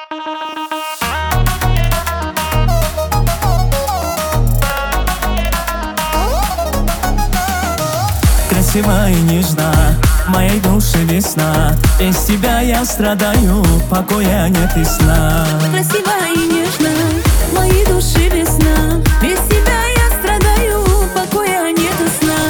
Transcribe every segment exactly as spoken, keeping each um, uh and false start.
Красива и нежна, моей душе весна. Без тебя я страдаю, покоя нет и сна. Красива и нежна, моей душе весна. Без тебя я страдаю, покоя нет и сна.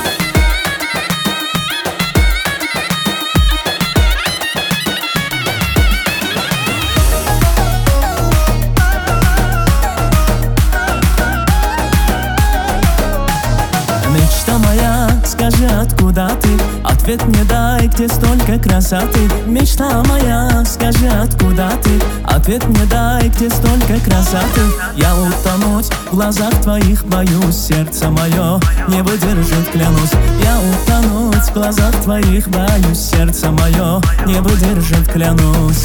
Мечта моя, скажи, откуда ты? Ответ мне дай, где столько красоты. Мечта моя, скажи, откуда ты? Ответ мне дай, где столько красоты. Я утонуть в глазах твоих боюсь, сердце мое не выдержит, клянусь. Я утонуть в глазах твоих боюсь, сердце мое не выдержит, клянусь.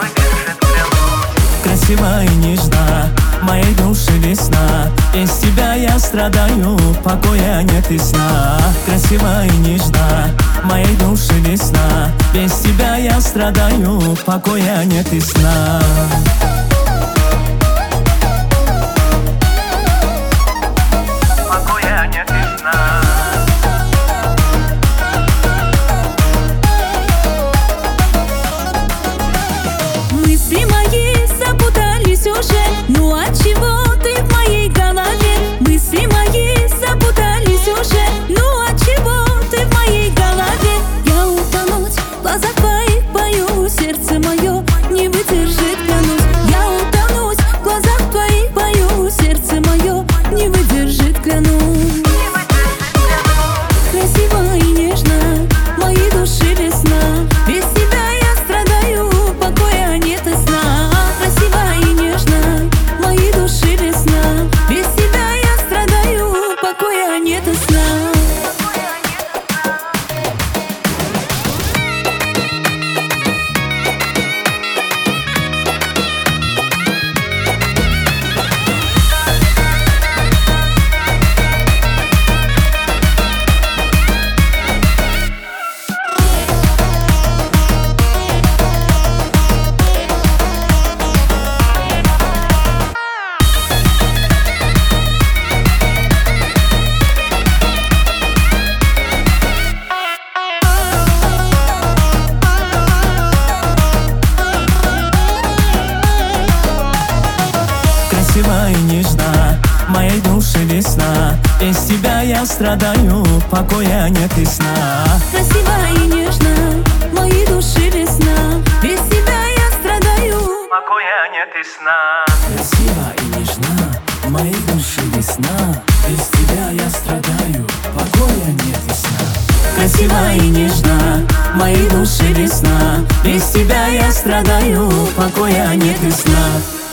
Красива и нежна, моей душе весна. Без тебя я страдаю, покоя нет и сна. Красива и нежна, моей душе весна. Без тебя я страдаю, покоя нет и сна. Покоя нет и сна. Мысли мои запутались уже, ну отчего ты в моей голове? Мысли мои запутались уже, ну отчего ты в моей голове? Я утонуть в глазах твоих боюсь, сердце мое не выдержит, клянусь. Я утонуть в глазах твоих боюсь, сердце мое не выдержит, клянусь. Красиво и нежно, моей душе весна. Без тебя я страдаю, покоя нет и сна. Красиво и нежно, моей душе весна. Без тебя я страдаю, покоя нет и сна. Красива и нежна, моей душе весна. Без тебя я страдаю, покоя нет и сна. Красиво и нежно, моей душе весна. Без тебя я страдаю, Покоя нет и сна. Красива и нежна, моей душе весна. Без тебя я страдаю, покоя нет и сна. Красива и нежна, моей душе весна. Без тебя я страдаю, покоя нет и сна.